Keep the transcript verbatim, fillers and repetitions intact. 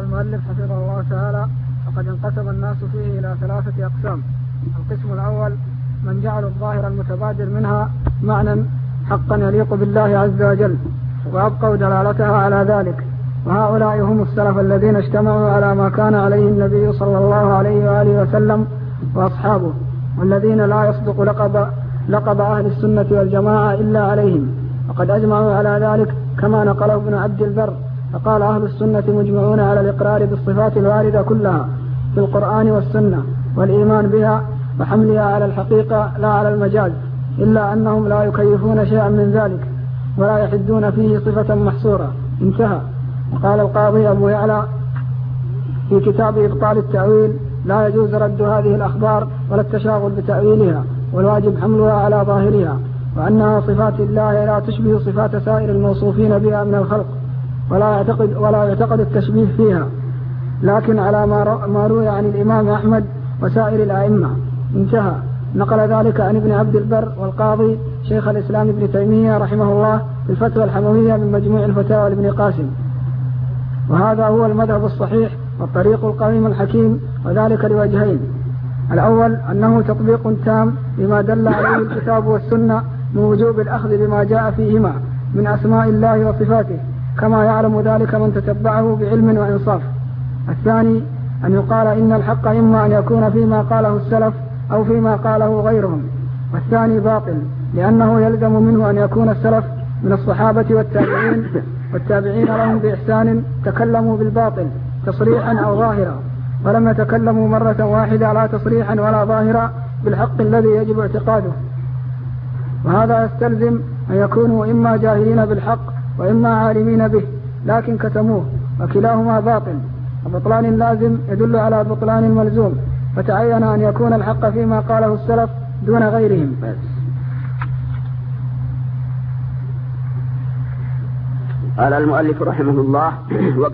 المؤلف حفظه الله تعالى: وقد انقسم الناس فيه إلى ثلاثة أقسام. القسم الأول من جعلوا الظاهر المتبادر منها معنى حقا يليق بالله عز وجل وأبقوا دلالتها على ذلك، وهؤلاء هم السلف الذين اجتمعوا على ما كان عليه النبي صلى الله عليه وآله وسلم وأصحابه، والذين لا يصدق لقب, لقب أهل السنة والجماعة إلا عليهم، وقد أجمعوا على ذلك كما نقله ابن عبد البر، فقال: أهل السنة مجمعون على الإقرار بالصفات الواردة كلها في القرآن والسنة والإيمان بها وحملها على الحقيقة لا على المجاز، إلا أنهم لا يكيفون شيئا من ذلك ولا يحدون فيه صفة محصورة. انتهى. وقال القاضي أبو يعلى في كتاب إبطال التأويل: لا يجوز رد هذه الأخبار ولا التشاغل بتأويلها، والواجب حملها على ظاهرها، وأنها صفات الله لا تشبه صفات سائر الموصوفين بها من الخلق، ولا يعتقد, ولا يعتقد التشبيه فيها، لكن على ما روي عن الإمام أحمد وسائر الأئمة. انتهى. نقل ذلك عن ابن عبد البر والقاضي شيخ الإسلام ابن تيمية رحمه الله في الفتوى الحموية من مجموع الفتاوى لابن قاسم. وهذا هو المذهب الصحيح والطريق القويم الحكيم، وذلك لوجهين: الأول أنه تطبيق تام لما دل عليه الكتاب والسنة من وجوب الأخذ بما جاء فيهما من أسماء الله وصفاته، كما يعلم ذلك من تتبعه بعلم وإنصاف. الثاني أن يقال إن الحق إما أن يكون فيما قاله السلف أو فيما قاله غيرهم، والثاني باطل، لأنه يلزم منه أن يكون السلف من الصحابة والتابعين والتابعين لهم بإحسان تكلموا بالباطل تصريحا أو ظاهرا، ولم يتكلموا مرة واحدة لا تصريحا ولا ظاهرا بالحق الذي يجب اعتقاده. وهذا يستلزم أن يكونوا إما جاهلين بالحق وإما عالمين به لكن كتموه، وكلاهما باطل، وبطلان لازم يدل على بطلان ملزوم، فتعين أن يكون الحق فيما قاله السلف دون غيرهم. قال المؤلف رحمه الله: